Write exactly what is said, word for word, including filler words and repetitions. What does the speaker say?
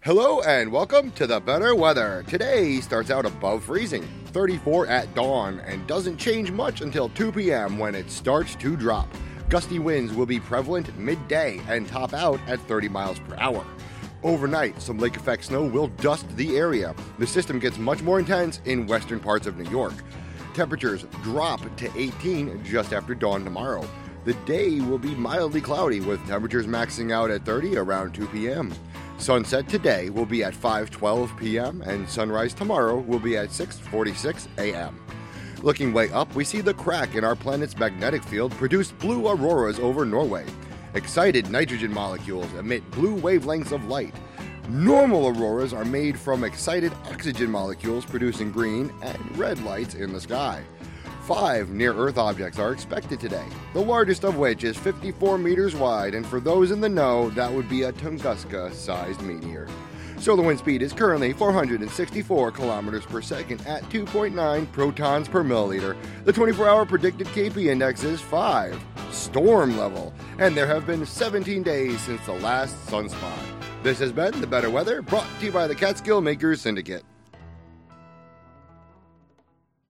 Hello and welcome to the better weather. Today starts out above freezing, thirty-four at dawn, and doesn't change much until two p.m. when it starts to drop. Gusty winds will be prevalent midday and top out at thirty miles per hour. Overnight, some lake effect snow will dust the area. The system gets much more intense in western parts of New York. Temperatures drop to eighteen just after dawn tomorrow. The day will be mildly cloudy with temperatures maxing out at thirty around two p.m. Sunset today will be at five twelve p.m. and sunrise tomorrow will be at six forty-six a.m. Looking way up, we see the crack in our planet's magnetic field produce blue auroras over Norway. Excited nitrogen molecules emit blue wavelengths of light. Normal auroras are made from excited oxygen molecules producing green and red lights in the sky. Five near-Earth objects are expected today, the largest of which is fifty-four meters wide, and for those in the know, that would be a Tunguska-sized meteor. Solar wind speed is currently four hundred sixty-four kilometers per second at two point nine protons per milliliter. The twenty-four hour predicted K P index is five, storm level, and there have been seventeen days since the last sunspot. This has been The Better Weather, brought to you by the Catskill Makers Syndicate.